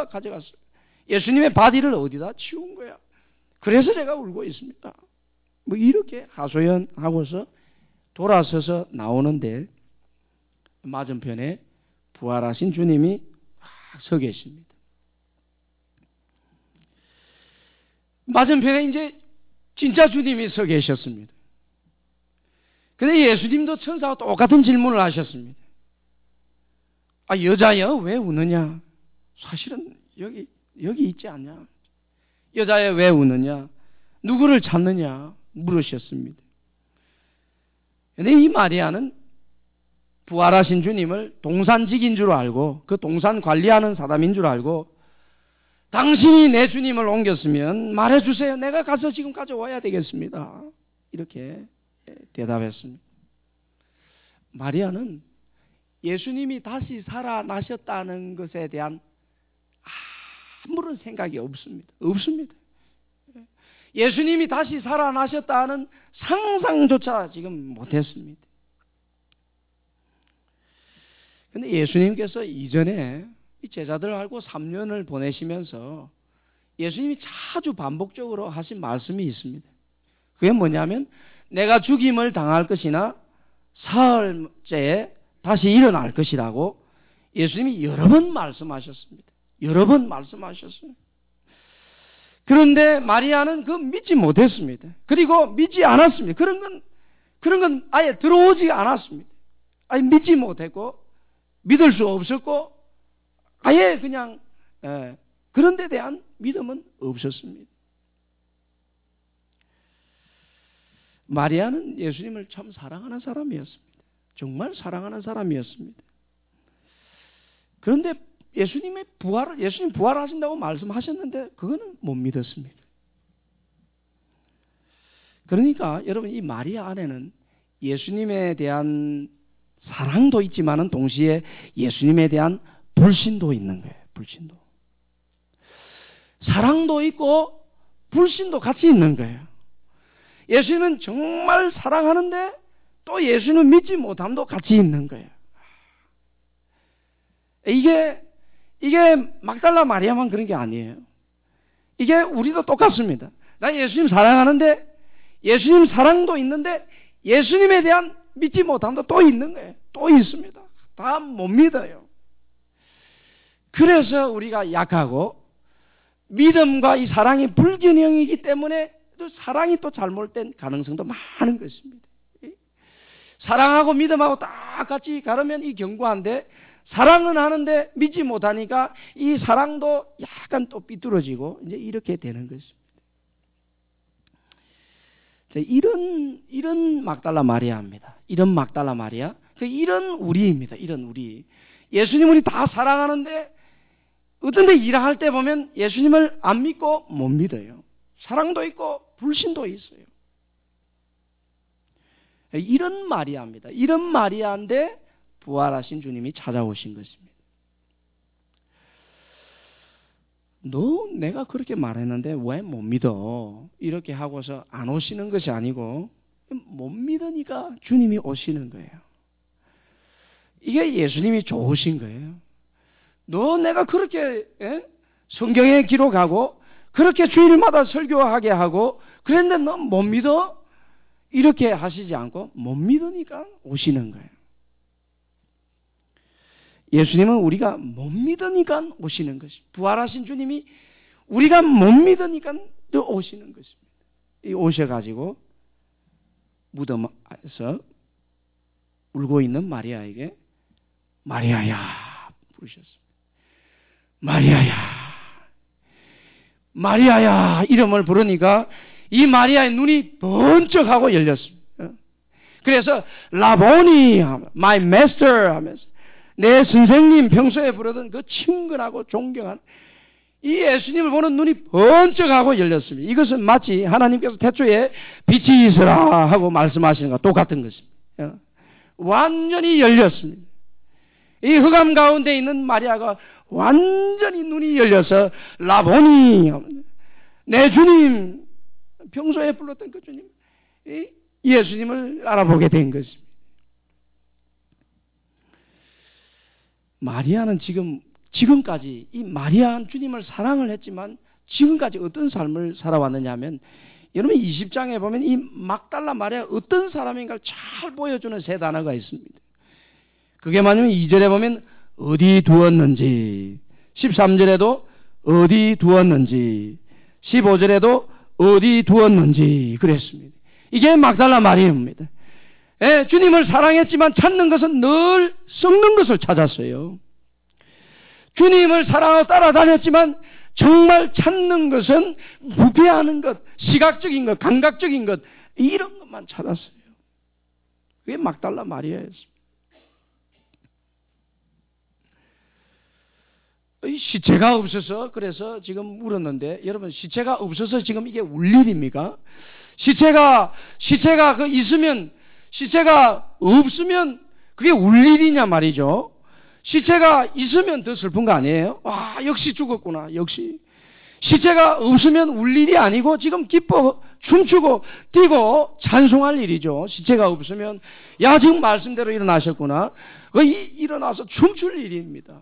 어디다 가져갔어요? 예수님의 바디를 어디다 치운 거야? 그래서 제가 울고 있습니다. 뭐 이렇게 하소연하고서 돌아서서 나오는데 맞은편에 부활하신 주님이 서 계십니다. 맞은편에 이제 진짜 주님이 서 계셨습니다. 근데 예수님도 천사와 똑같은 질문을 하셨습니다. 아, 여자여, 왜 우느냐? 사실은 여기 있지 않냐? 여자여, 왜 우느냐? 누구를 찾느냐? 물으셨습니다. 근데 이 마리아는 부활하신 주님을 동산직인 줄 알고, 그 동산 관리하는 사람인 줄 알고, 당신이 내 주님을 옮겼으면 말해주세요. 내가 가서 지금 가져와야 되겠습니다. 이렇게 대답했습니다. 마리아는 예수님이 다시 살아나셨다는 것에 대한 아무런 생각이 없습니다. 예수님이 다시 살아나셨다는 상상조차 지금 못했습니다. 그런데 예수님께서 이전에 이 제자들하고 3년을 보내시면서 예수님이 자주 반복적으로 하신 말씀이 있습니다. 그게 뭐냐면 내가 죽임을 당할 것이나 사흘째에 다시 일어날 것이라고 예수님이 여러 번 말씀하셨습니다. 여러 번 말씀하셨어요. 그런데 마리아는 그거 믿지 못했습니다. 그리고 믿지 않았습니다. 그런 건 아예 들어오지 않았습니다. 아예 믿지 못했고 믿을 수 없었고 아예 그냥 그런 데 대한 믿음은 없었습니다. 마리아는 예수님을 참 사랑하는 사람이었습니다. 정말 사랑하는 사람이었습니다. 그런데 예수님 부활하신다고 말씀하셨는데 그거는 못 믿었습니다. 그러니까 여러분 이 마리아 안에는 예수님에 대한 사랑도 있지만은 동시에 예수님에 대한 불신도 있는 거예요. 불신도. 사랑도 있고 불신도 같이 있는 거예요. 예수님은 정말 사랑하는데 또 예수는 믿지 못함도 같이 있는 거예요. 이게 막달라 마리아만 그런 게 아니에요. 이게 우리도 똑같습니다. 나 예수님 사랑하는데 예수님 사랑도 있는데 예수님에 대한 믿지 못함도 또 있는 거예요. 또 있습니다. 다 못 믿어요. 그래서 우리가 약하고 믿음과 이 사랑이 불균형이기 때문에 또 사랑이 또 잘못된 가능성도 많은 것입니다. 사랑하고 믿음하고 딱 같이 가르면 이 견고한데 사랑은 하는데 믿지 못하니까 이 사랑도 약간 또 삐뚤어지고 이제 이렇게 되는 것입니다. 이런 막달라 마리아입니다. 이런 막달라 마리아. 이런 우리입니다. 이런 우리. 예수님을 다 사랑하는데 어떤 데 일할 때 보면 예수님을 안 믿고 못 믿어요. 사랑도 있고 불신도 있어요. 이런 마리아입니다. 이런 마리아인데 부활하신 주님이 찾아오신 것입니다. 너 내가 그렇게 말했는데 왜 못 믿어? 이렇게 하고서 안 오시는 것이 아니고 못 믿으니까 주님이 오시는 거예요. 이게 예수님이 좋으신 거예요. 너 내가 그렇게 성경에 기록하고 그렇게 주일마다 설교하게 하고 그랬는데 너 못 믿어? 이렇게 하시지 않고 못 믿으니까 오시는 거예요. 예수님은 우리가 못 믿으니까 오시는 것입니다. 부활하신 주님이 우리가 못 믿으니까 또 오시는 것입니다. 오셔가지고 무덤에서 울고 있는 마리아에게 마리아야 부르셨습니다. 마리아야, 마리아야 이름을 부르니까 이 마리아의 눈이 번쩍하고 열렸습니다. 그래서 라보니, my master 하면서 내 선생님 평소에 부르던 그 친근하고 존경한 이 예수님을 보는 눈이 번쩍하고 열렸습니다. 이것은 마치 하나님께서 태초에 빛이 있으라 하고 말씀하시는 것과 똑같은 것입니다. 완전히 열렸습니다. 이 흑암 가운데 있는 마리아가 완전히 눈이 열려서 라보니, 내 주님, 평소에 불렀던 그 주님, 예수님을 알아보게 된 것입니다. 마리아는 지금 지금까지 이 마리아는 주님을 사랑을 했지만 지금까지 어떤 삶을 살아왔느냐 하면 여러분 20장에 보면 이 막달라 마리아 어떤 사람인가를 잘 보여주는 세 단어가 있습니다. 그게 뭐냐면 2절에 보면 어디 두었는지, 13절에도 어디 두었는지, 15절에도 어디 두었는지 그랬습니다. 이게 막달라 마리아입니다. 예, 주님을 사랑했지만 찾는 것은 늘 썩는 것을 찾았어요. 주님을 사랑하고 따라다녔지만 정말 찾는 것은 부패하는 것, 시각적인 것, 감각적인 것 이런 것만 찾았어요. 그게 막달라 마리아였습니다. 시체가 없어서 그래서 지금 울었는데 여러분 시체가 없어서 지금 이게 울 일입니까? 시체가 있으면 시체가 없으면 그게 울 일이냐 말이죠. 시체가 있으면 더 슬픈 거 아니에요? 와, 역시 죽었구나. 역시. 시체가 없으면 울 일이 아니고 지금 기뻐 춤추고 뛰고 찬송할 일이죠. 시체가 없으면 야 지금 말씀대로 일어나셨구나. 일어나서 춤출 일입니다.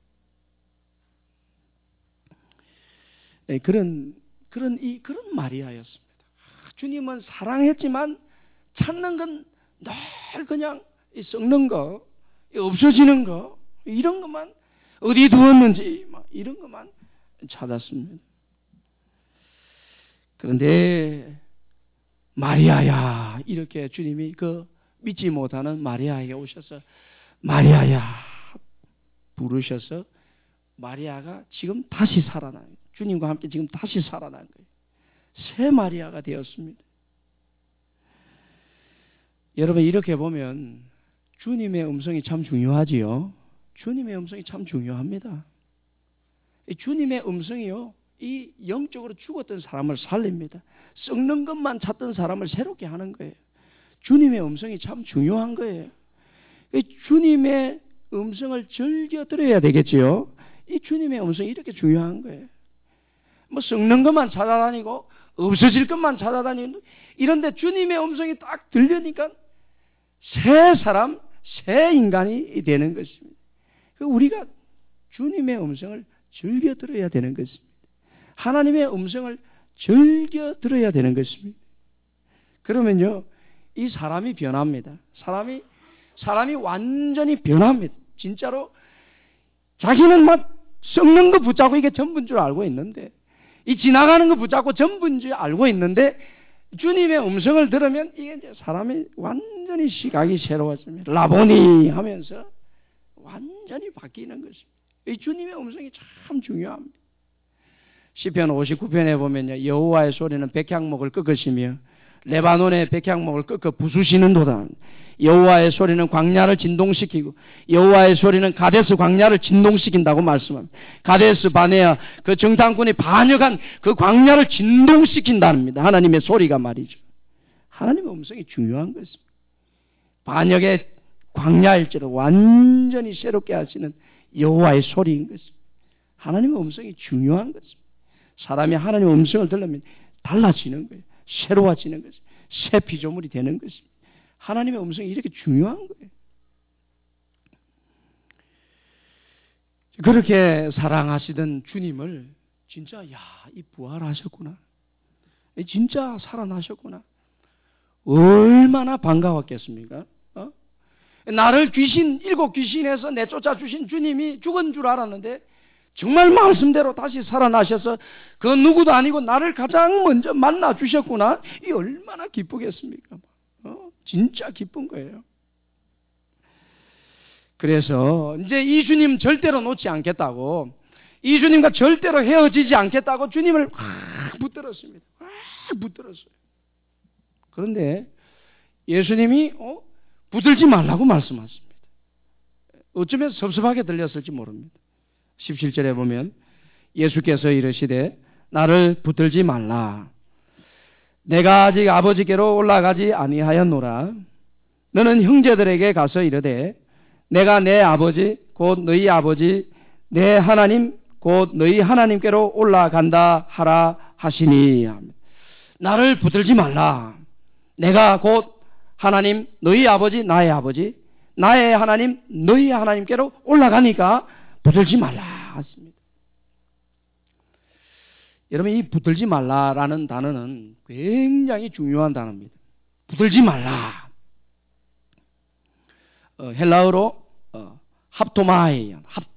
네, 그런 마리아였습니다. 주님은 사랑했지만 찾는 건 늘 그냥 썩는 거, 없어지는 거, 이런 것만 어디 두었는지 이런 것만 찾았습니다. 그런데 마리아야 이렇게 주님이 그 믿지 못하는 마리아에게 오셔서 마리아야 부르셔서 마리아가 지금 다시 살아나요. 주님과 함께 지금 다시 살아난 거예요. 새 마리아가 되었습니다. 여러분 이렇게 보면 주님의 음성이 참 중요하지요. 주님의 음성이 참 중요합니다. 주님의 음성이요, 이 영적으로 죽었던 사람을 살립니다. 썩는 것만 찾던 사람을 새롭게 하는 거예요. 주님의 음성이 참 중요한 거예요. 주님의 음성을 즐겨 들어야 되겠지요. 이 주님의 음성이 이렇게 중요한 거예요. 뭐 썩는 것만 찾아다니고 없어질 것만 찾아다니고 이런데 주님의 음성이 딱 들리니까 새 사람, 새 인간이 되는 것입니다. 우리가 주님의 음성을 즐겨 들어야 되는 것입니다. 하나님의 음성을 즐겨 들어야 되는 것입니다. 그러면요, 이 사람이 변합니다. 사람이 완전히 변합니다. 진짜로 자기는 막 썩는 거 붙잡고 이게 전부인 줄 알고 있는데, 이 지나가는 거 붙잡고 전부인 줄 알고 있는데, 주님의 음성을 들으면 이게 이제 사람이 완전히 시각이 새로워집니다. 라보니 하면서 완전히 바뀌는 것입니다. 이 주님의 음성이 참 중요합니다. 시편 59편에 보면요, 여호와의 소리는 백향목을 꺾으시며 레바논의 백향목을 꺾어 부수시는 도다. 여호와의 소리는 광야를 진동시키고 여호와의 소리는 가데스 광야를 진동시킨다고 말씀합니다. 가데스 바네아 그 정탐꾼이 반역한 그 광야를 진동시킨답니다. 하나님의 소리가 말이죠. 하나님의 음성이 중요한 것입니다. 반역의 광야일지라도 완전히 새롭게 하시는 여호와의 소리인 것입니다. 하나님의 음성이 중요한 것입니다. 사람이 하나님의 음성을 들으면 달라지는 거예요. 새로워지는 것입니다. 새 피조물이 되는 것입니다. 하나님의 음성이 이렇게 중요한 거예요. 그렇게 사랑하시던 주님을 진짜 이 부활하셨구나. 진짜 살아나셨구나. 얼마나 반가웠겠습니까? 나를 일곱 귀신에서 내쫓아 주신 주님이 죽은 줄 알았는데 정말 말씀대로 다시 살아나셔서 그 누구도 아니고 나를 가장 먼저 만나 주셨구나. 이 얼마나 기쁘겠습니까? 진짜 기쁜 거예요. 그래서 이제 이 주님 절대로 놓지 않겠다고, 이 주님과 절대로 헤어지지 않겠다고 주님을 확 붙들었습니다. 확 붙들었어요. 그런데 예수님이 붙들지 말라고 말씀하십니다. 어쩌면 섭섭하게 들렸을지 모릅니다. 17절에 보면 예수께서 이르시되 나를 붙들지 말라. 내가 아직 아버지께로 올라가지 아니하였노라. 너는 형제들에게 가서 이르되 내가 내 아버지 곧 너희 아버지 내 하나님 곧 너희 하나님께로 올라간다 하라 하시니. 나를 붙들지 말라. 내가 곧 하나님 너희 아버지 나의 하나님 너희 하나님께로 올라가니까 붙들지 말라. 하십니다. 여러분, 이 붙들지 말라라는 단어는 굉장히 중요한 단어입니다. 붙들지 말라. 헬라어로 합토마이,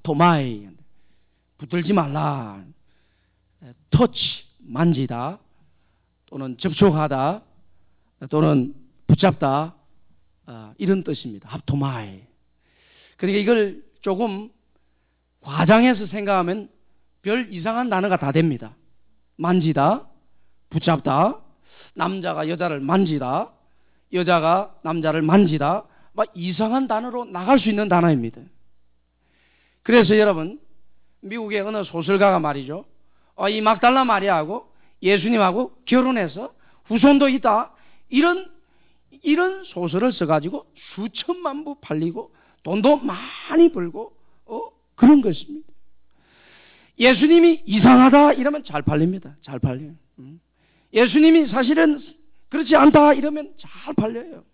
붙들지 말라. 터치, 만지다, 또는 접촉하다, 또는 붙잡다, 이런 뜻입니다. 합토마이. 그러니까 이걸 조금 과장해서 생각하면 별 이상한 단어가 다 됩니다. 만지다, 붙잡다, 남자가 여자를 만지다, 여자가 남자를 만지다, 막 이상한 단어로 나갈 수 있는 단어입니다. 그래서 여러분, 미국의 어느 소설가가 말이죠, 이 막달라 마리아하고 예수님하고 결혼해서 후손도 있다, 이런 소설을 써가지고 수천만 부 팔리고 돈도 많이 벌고 그런 것입니다. 예수님이 이상하다 이러면 잘 팔립니다. 잘 팔려요. 예수님이 사실은 그렇지 않다 이러면 잘 팔려요.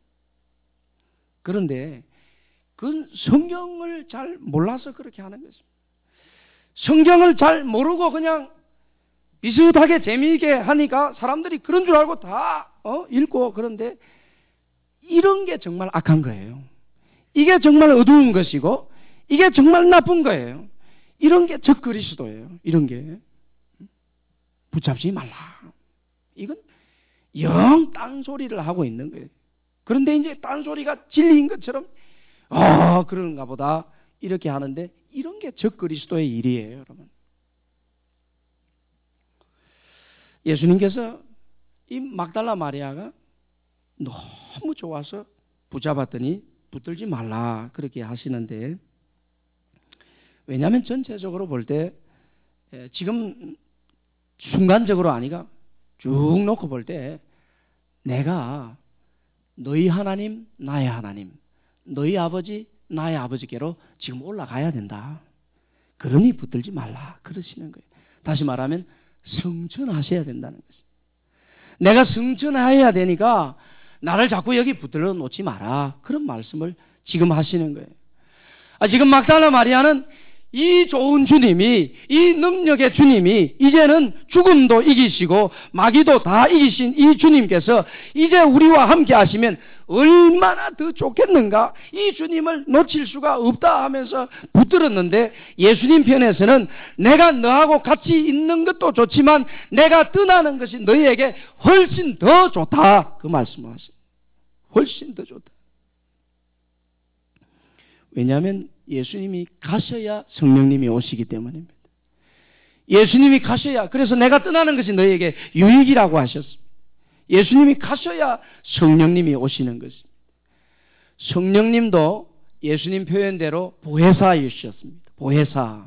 그런데 그건 성경을 잘 몰라서 그렇게 하는 것입니다. 성경을 잘 모르고 그냥 비슷하게 재미있게 하니까 사람들이 그런 줄 알고 다 읽고, 그런데 이런 게 정말 악한 거예요. 이게 정말 어두운 것이고 이게 정말 나쁜 거예요. 이런 게 적그리스도예요. 이런 게 붙잡지 말라. 이건 영 딴소리를 하고 있는 거예요. 그런데 이제 딴소리가 진리인 것처럼 그런가 보다 이렇게 하는데, 이런 게 적그리스도의 일이에요. 여러분, 예수님께서 이 막달라 마리아가 너무 좋아서 붙잡았더니 붙들지 말라 그렇게 하시는데, 왜냐하면 전체적으로 볼 때 지금 순간적으로 아니가 쭉 놓고 볼 때 내가 너희 하나님 나의 하나님, 너희 아버지 나의 아버지께로 지금 올라가야 된다. 그러니 붙들지 말라 그러시는 거예요. 다시 말하면 성천하셔야 된다는 것입니다. 내가 성천해야 되니까 나를 자꾸 여기 붙들어 놓지 마라, 그런 말씀을 지금 하시는 거예요. 지금 막달라 마리아는 이 좋은 주님이, 이 능력의 주님이 이제는 죽음도 이기시고 마귀도 다 이기신 이 주님께서 이제 우리와 함께 하시면 얼마나 더 좋겠는가, 이 주님을 놓칠 수가 없다 하면서 붙들었는데, 예수님 편에서는 내가 너하고 같이 있는 것도 좋지만 내가 떠나는 것이 너희에게 훨씬 더 좋다, 그 말씀을 하세요. 훨씬 더 좋다. 왜냐하면 예수님이 가셔야 성령님이 오시기 때문입니다. 예수님이 가셔야, 그래서 내가 떠나는 것이 너희에게 유익이라고 하셨습니다. 예수님이 가셔야 성령님이 오시는 것입니다. 성령님도 예수님 표현대로 보혜사이셨습니다. 보혜사.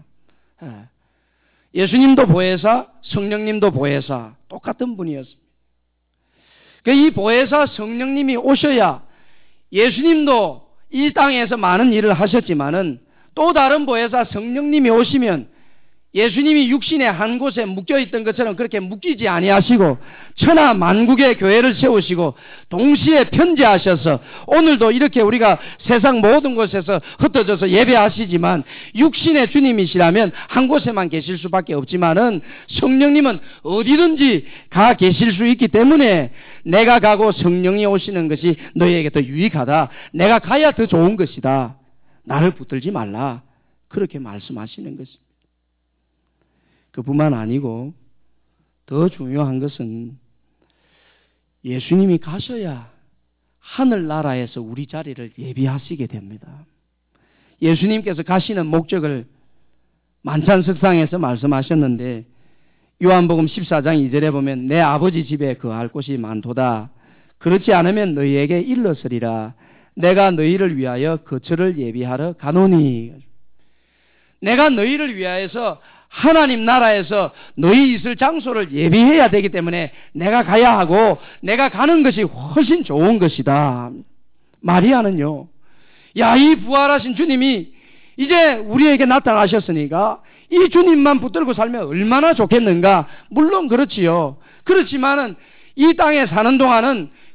예수님도 보혜사, 성령님도 보혜사, 똑같은 분이었습니다. 이 보혜사 성령님이 오셔야, 예수님도 이 땅에서 많은 일을 하셨지만은 또 다른 보혜사 성령님이 오시면 예수님이 육신의 한 곳에 묶여있던 것처럼 그렇게 묶이지 아니하시고 천하 만국의 교회를 세우시고 동시에 편재하셔서, 오늘도 이렇게 우리가 세상 모든 곳에서 흩어져서 예배하시지만 육신의 주님이시라면 한 곳에만 계실 수밖에 없지만은 성령님은 어디든지 가 계실 수 있기 때문에 내가 가고 성령이 오시는 것이 너희에게 더 유익하다, 내가 가야 더 좋은 것이다, 나를 붙들지 말라, 그렇게 말씀하시는 것입니다. 그뿐만 아니고 더 중요한 것은 예수님이 가셔야 하늘나라에서 우리 자리를 예비하시게 됩니다. 예수님께서 가시는 목적을 만찬석상에서 말씀하셨는데, 요한복음 14장 2절에 보면 내 아버지 집에 거할 곳이 많도다. 그렇지 않으면 너희에게 일렀으리라. 내가 너희를 위하여 거처를 예비하러 가노니. 내가 너희를 위하여서 하나님 나라에서 너희 있을 장소를 예비해야 되기 때문에 내가 가야 하고, 내가 가는 것이 훨씬 좋은 것이다. 마리아는요, 이 부활하신 주님이 이제 우리에게 나타나셨으니까 이 주님만 붙들고 살면 얼마나 좋겠는가. 물론 그렇지요. 그렇지만은 이 땅에 사는 동안은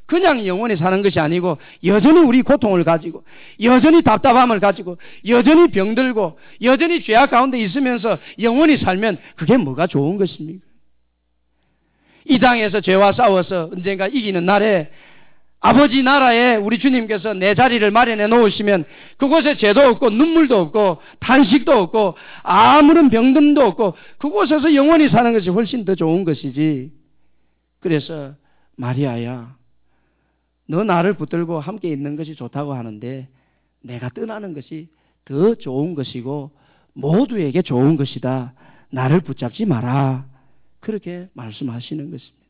그냥 영원히 사는 것이 아니고 여전히 우리 고통을 가지고 여전히 답답함을 가지고 여전히 병들고 여전히 죄악 가운데 있으면서 영원히 살면 그게 뭐가 좋은 것입니까? 이 땅에서 죄와 싸워서 언젠가 이기는 날에 아버지 나라에 우리 주님께서 내 자리를 마련해 놓으시면 그곳에 죄도 없고 눈물도 없고 탄식도 없고 아무런 병듦도 없고 그곳에서 영원히 사는 것이 훨씬 더 좋은 것이지. 그래서 마리아야, 너 나를 붙들고 함께 있는 것이 좋다고 하는데 내가 떠나는 것이 더 좋은 것이고 모두에게 좋은 것이다. 나를 붙잡지 마라. 그렇게 말씀하시는 것입니다.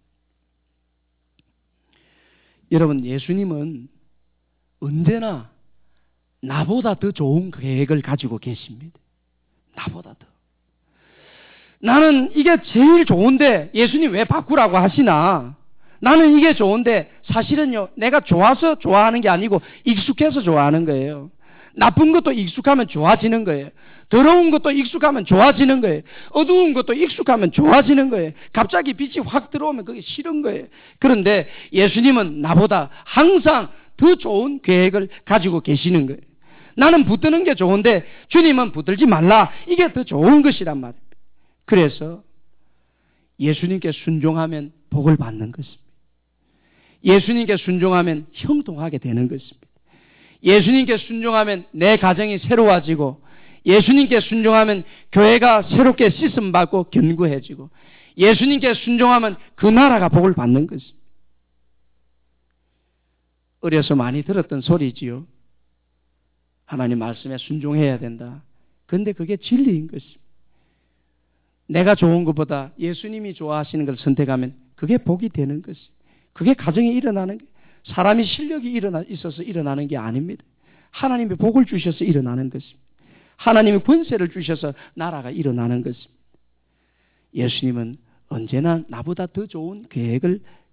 여러분, 예수님은 언제나 나보다 더 좋은 계획을 가지고 계십니다. 나보다 더. 나는 이게 제일 좋은데 예수님 왜 바꾸라고 하시나? 나는 이게 좋은데 사실은요, 내가 좋아서 좋아하는 게 아니고 익숙해서 좋아하는 거예요. 나쁜 것도 익숙하면 좋아지는 거예요. 더러운 것도 익숙하면 좋아지는 거예요. 어두운 것도 익숙하면 좋아지는 거예요. 갑자기 빛이 확 들어오면 그게 싫은 거예요. 그런데 예수님은 나보다 항상 더 좋은 계획을 가지고 계시는 거예요. 나는 붙드는 게 좋은데 주님은 붙들지 말라. 이게 더 좋은 것이란 말입니다. 그래서 예수님께 순종하면 복을 받는 것입니다. 예수님께 순종하면 형통하게 되는 것입니다. 예수님께 순종하면 내 가정이 새로워지고 예수님께 순종하면 교회가 새롭게 씻음받고 견고해지고 예수님께 순종하면 그 나라가 복을 받는 것입니다. 어려서 많이 들었던 소리지요. 하나님 말씀에 순종해야 된다. 그런데 그게 진리인 것입니다. 내가 좋은 것보다 예수님이 좋아하시는 걸 선택하면 그게 복이 되는 것입니다. 그게 가정에 일어나는 게 사람이 실력이 있어서 일어나는 게 아닙니다. 하나님이 복을 주셔서 일어나는 것입니다. 하나님이 권세를 주셔서 나라가 일어나는 것입니다. 예수님은 언제나 나보다 더 좋은 계획을